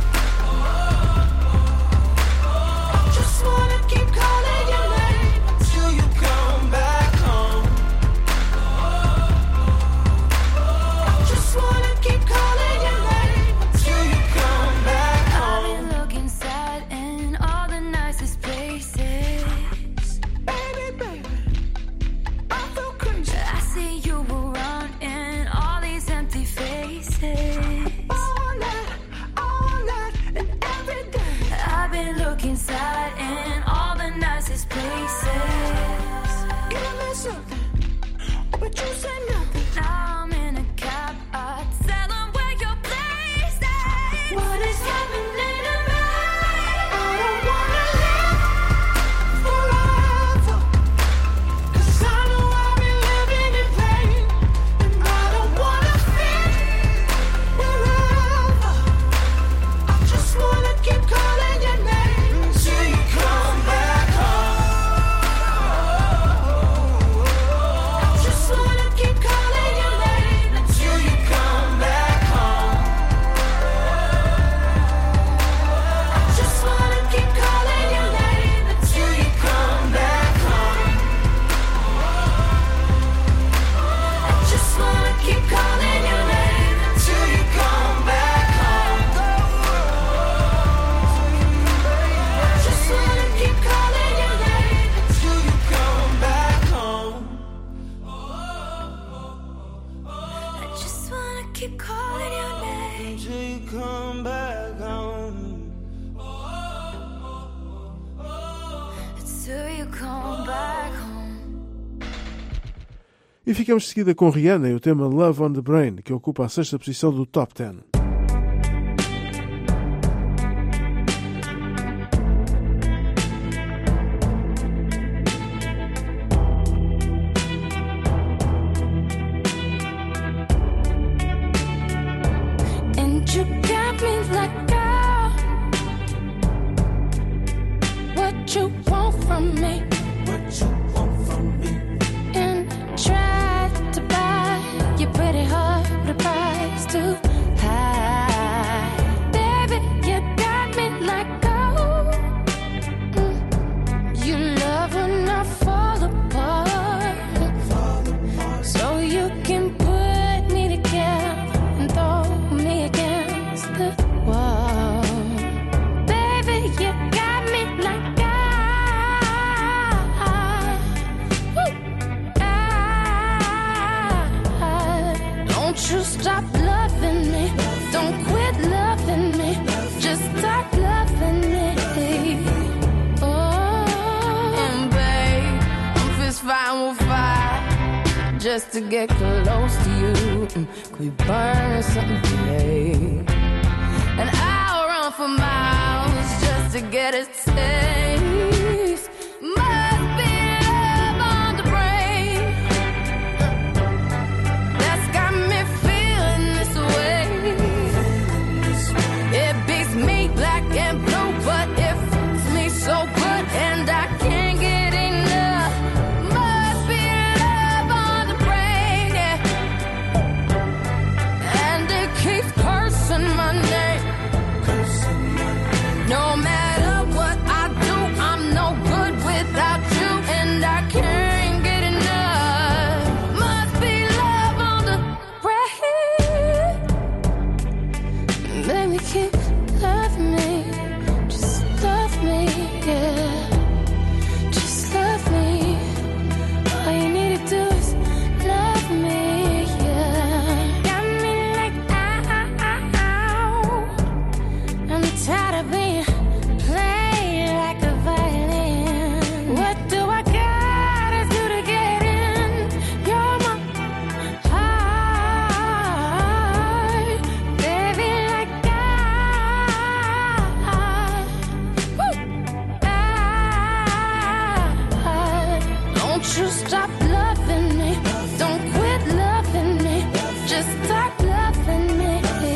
I just wanna keep calling your name until you come back home. I just wanna keep calling your name until you come back I've home. been looking sad in all the nicest places. Baby, baby, I feel crazy I see you around in all these empty faces. all night, all night, and every day. I've been looking sad in all the nicest places. Give me something, but you say nothing. Now I'm in a cab, I tell them where your place is. What is happening to me? I don't wanna live forever, 'cause I know I've been living in vain, and I don't wanna fit wherever. I just wanna keep calling your name until you come back home. I just wanna keep calling your name until you come back home. I just wanna keep calling your name until you come back home. I just wanna keep calling your name until you come back home. I just wanna keep calling your name until you come back home. I just wanna keep calling your name Until you come back home. until you come back home. E ficamos de seguida com Rihanna e o tema Love on the Brain, que ocupa a sexta posição do Top dez. And you got me like, girl, what you want from me? What you want from me? And try to buy your pretty heart with a price too high. Baby, you me like gold. Mm. You love enough for just to get close to you. Could we burn something today? And I'll run for miles just to get a taste. Must be love on the brain that's got me feeling this way. It beats me black and blue, but it fits me so good, and I can't get enough. Must be love on the brain, yeah. And it keeps cursing my name. No matter what I do, I'm no good without you, and I can't get enough. Must be love on the brain. Baby, keep loving me, just love me, yeah. Just love me. All you need to do is love me, yeah. Got me like ow. I'm tired of being played like a violin. What do I gotta do to get in? You're my heart, baby, like I. Woo! I. Don't you stop loving me. Don't quit loving me. Just start loving me.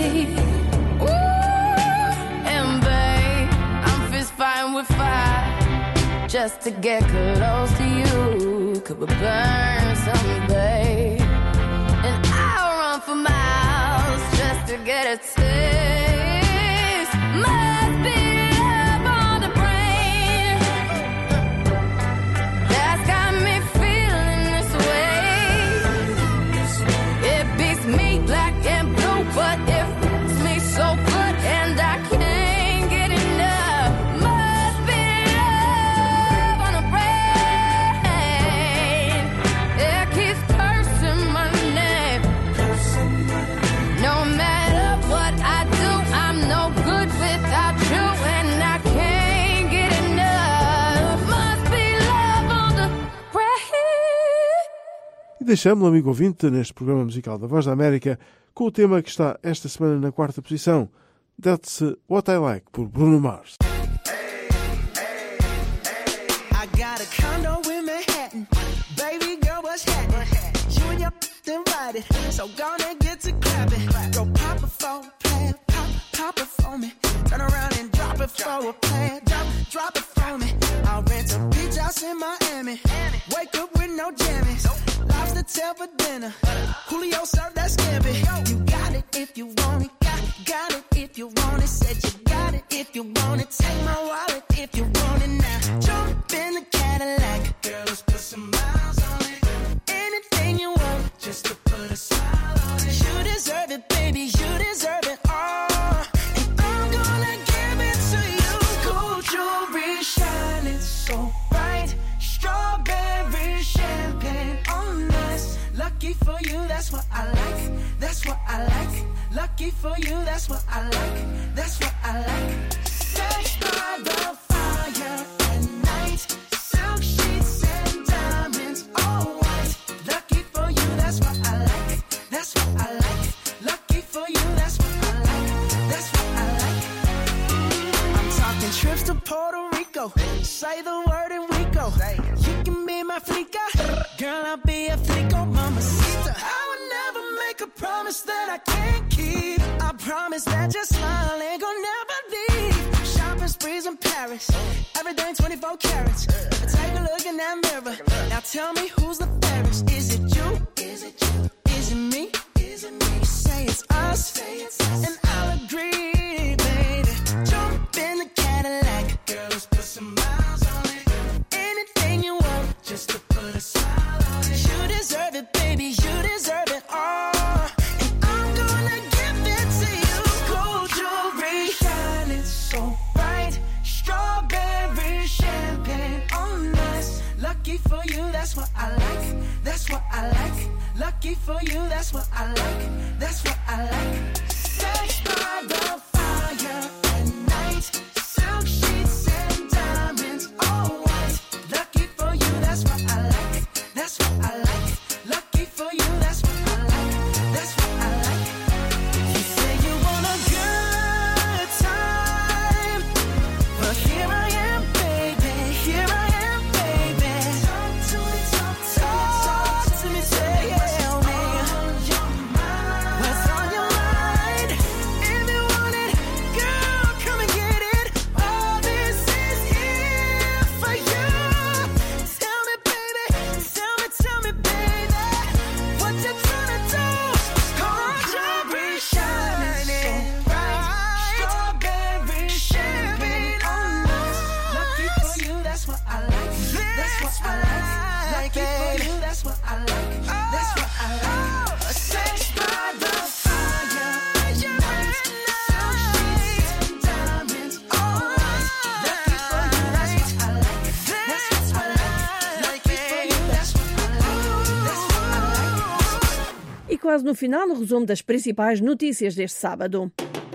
Ooh, and babe, I'm fist fighting with fire just to get close to you. Could we burn something, babe? And I'll run for miles just to get a taste. Must be love on the brain that's got me feeling this way. It beats me black and blue, but it fits me so good, and I can't get enough. Must be love on the brain. It keeps cursing my name. No matter what I do, I'm no good without you, and I can't get enough. Must be love on the brain. E deixamos-lo, amigo ouvinte, neste programa musical da Voz da América, com o tema que está esta semana na quarta posição, That's What I Like, por Bruno Mars. I got a condo in Manhattan. Baby girl, what's happening? You and your invited, so gonna get to clapping. Go pop it for a plan, pop, pop it for me. Turn around and drop it for a plan, drop, drop it for me. I'll rent a beach house in Miami. Wake up with no jammies. Lobster tail for dinner. Julio served that scampi. You got it if you want it. Got, got it if you want it. Said you got it if you want it. Take my wallet if you want it now. Jump in the Cadillac. Girl, let's put some miles on it. Anything you want, just to put a smile on it. You deserve it, baby. You deserve it all. And I'm gonna give it to you. Gold jewelry shining so bright. Strawberry champagne on us. Lucky for you, that's what I like. That's what I like. Lucky for you, that's what I like. That's what I like. Sex by the fire at night. Silk sheets and diamonds, all white. Lucky for you, that's what I like. That's what I like. Lucky for you, that's what I like. That's what I like. I'm talking trips to Puerto Rico. Say the word and we go. You can be my flica. Girl, I'll be a flico, mamacita. I would never make a promise that I can't keep. I promise that your smile ain't gonna never leave. Shopping sprees in Paris. Everything twenty-four carats. Take a look in that mirror. Now tell me who's the fairest. Is it you? Is it you? Is it me? Is it me? Say it's us. And I'll agree, baby. Jump in the Cadillac. Girl, let's put some miles on it. Anything you want, just to put a smile on it. You deserve it, baby. You deserve it all. And I'm gonna give it to you. Gold jewelry shining so bright. Strawberry champagne on us. Lucky for you, that's what I like. That's what I like. Lucky for you, that's what I like. That's what I like. Sex by the fire at night. Silk sheets and diamonds, all white. Lucky for you, that's what I like. That's what I like. Lucky for quase no final, o resumo das principais notícias deste sábado.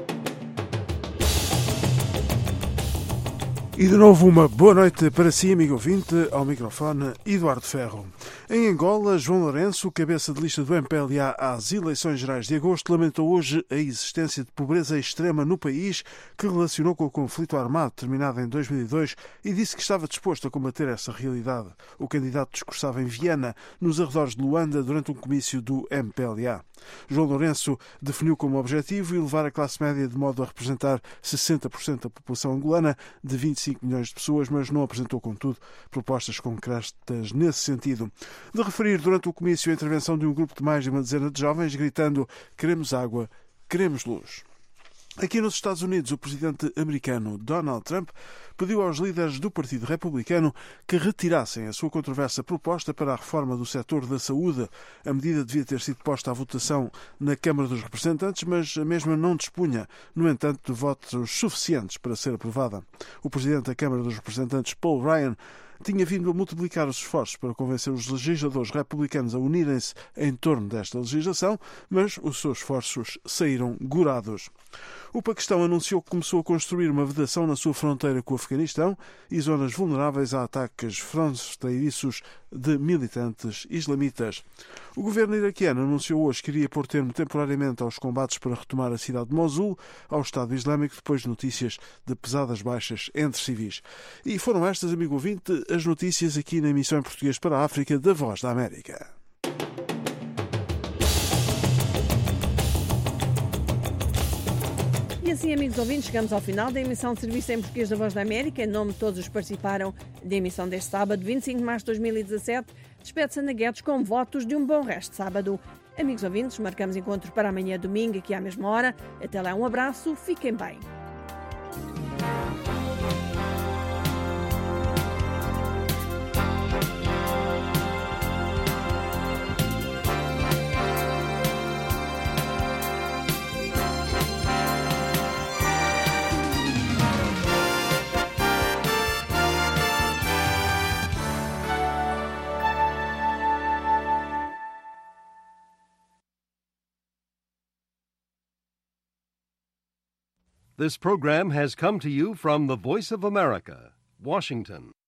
E de novo uma boa noite para si, amigo ouvinte, ao microfone Eduardo Ferro. Em Angola, João Lourenço, cabeça de lista do M P L A às eleições gerais de agosto, lamentou hoje a existência de pobreza extrema no país, que relacionou com o conflito armado terminado em dois mil e dois e disse que estava disposto a combater essa realidade. O candidato discursava em Viena, nos arredores de Luanda, durante um comício do M P L A. João Lourenço definiu como objetivo elevar a classe média de modo a representar sessenta por cento da população angolana, de vinte e cinco milhões de pessoas, mas não apresentou, contudo, propostas concretas nesse sentido. De referir durante o comício a intervenção de um grupo de mais de uma dezena de jovens gritando "Queremos água, queremos luz". Aqui nos Estados Unidos, o presidente americano Donald Trump pediu aos líderes do Partido Republicano que retirassem a sua controversa proposta para a reforma do setor da saúde. A medida devia ter sido posta à votação na Câmara dos Representantes, mas a mesma não dispunha, no entanto, de votos suficientes para ser aprovada. O presidente da Câmara dos Representantes, Paul Ryan, tinha vindo a multiplicar os esforços para convencer os legisladores republicanos a unirem-se em torno desta legislação, mas os seus esforços saíram gorados. O Paquistão anunciou que começou a construir uma vedação na sua fronteira com o Afeganistão e zonas vulneráveis a ataques fronteiriços de militantes islamitas. O governo iraquiano anunciou hoje que iria pôr termo temporariamente aos combates para retomar a cidade de Mosul ao Estado Islâmico, depois de notícias de pesadas baixas entre civis. E foram estas, amigo ouvinte, as notícias aqui na emissão em português para a África da Voz da América. E assim, amigos ouvintes, chegamos ao final da emissão de serviço em português da Voz da América. Em nome de todos os que participaram da emissão deste sábado, vinte e cinco de março de dois mil e dezassete, despede-se Ana Guedes com votos de um bom resto de sábado. Amigos ouvintes, marcamos encontro para amanhã domingo, aqui à mesma hora. Até lá, um abraço, fiquem bem. This program has come to you from the Voice of America, Washington.